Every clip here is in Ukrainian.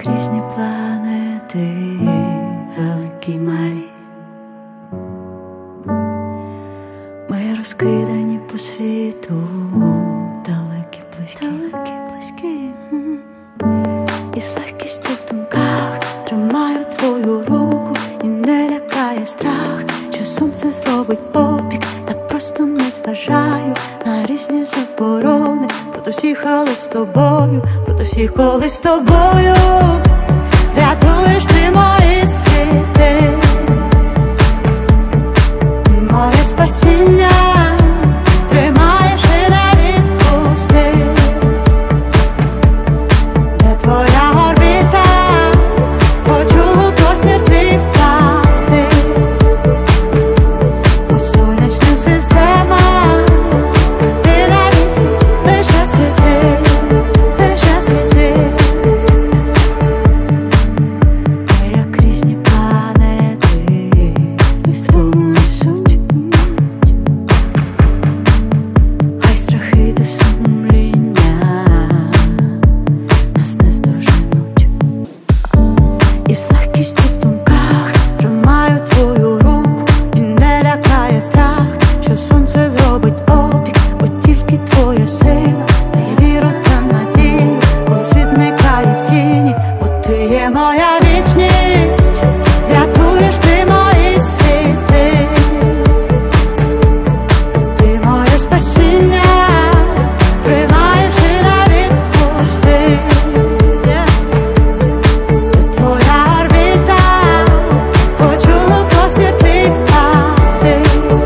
як різні планети, великі малі. Ми розкидані по світу, далекі, близькі, і з легкістю в думках тримаю твою руку, і не лякає страх, що сонце зробить опік. Так просто не зважаю на різні заборони, проти всіх, але з тобою, проти всіх, коли з тобою. Рятуєш ти мої світи, ти моє спасіння, тримаєш і не відпустиш. Де твоя орбіта, хочу у простір твій впасти. Ось сонячна система, ти на вісі, лише світи, лише світи. Ми як різні планети, і в тому і суть. Хай страхи та сумління нас не здоженуть. І з легкістю в думках тримаю твою руку, і не лякає страх, що сонце зробить опік, бо тільки твоя сила дає віру та надію, коли світ зникає в тіні, бо ти є моя вічність. Рятуєш ти мої світи, ти моє спасіння, тримаєш і не відпустиш. Де твоя орбіта, хочу у простір твій впасти.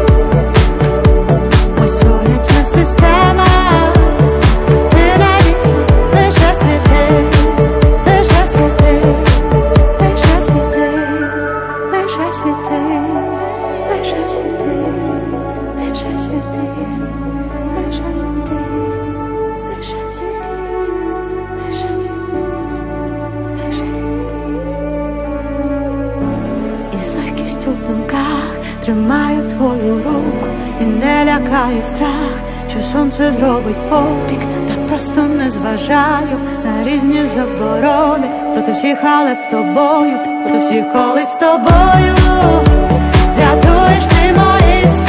Ось сонячна система, ти на вісі, лише світи, лише світи, лише світи, лише світи, лише світи, лише світи, лише світи, лише світи, лише світи, лише світи. І з легкістю в думках тримаю твою руку, і не лякає страх, що сонце зробить опік. Так просто не зважаю на різні заборони, проти всіх, але з тобою, проти всіх, коли з тобою. Рятуєш ти мої світи,